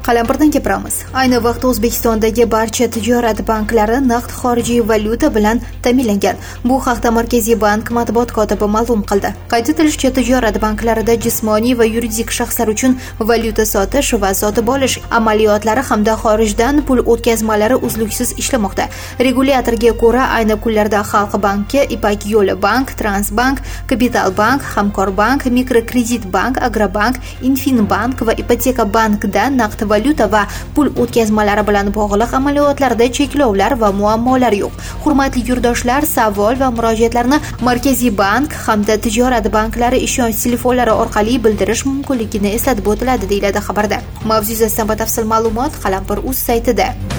Qalampirdan gapiramiz. Ayni vaqtda O'zbekistondagi barcha tijorat banklari naqd xorijiy valyuta bilan ta'minlangan. Bu haqda Markaziy bank matbuot kotibi ma'lum qildi. Qayd etilishicha, tijorat banklarida jismoniy va yuridik shaxslar uchun valyuta sotish va sotib olish amaliyotlari hamda xorijdan pul o'tkazmalari uzluksiz ishlamoqda. Regulyatorga ko'ra, ayni kunlarda Xalq banki, Ipak yo'li bank, Transbank, Kapital bank, Hamkor bank, Mikrokredit bank, Agrobank, Infinbank va Ipoteka bankda naqd valyuta va pul o'tkazmalari bilan bog'liq amaliyotlarda cheklovlar va muammolar yo'q. Hurmatli yurtdoshlar, savol va murojaatlarni Markaziy bank hamda tijorat banklari ishonch telefonlari orqali bildirish mumkinligini eslatib o'tiladi, deyiladi xabarda. Mavzu yuzasidan batafsil ma'lumot Qalampir.uz saytida.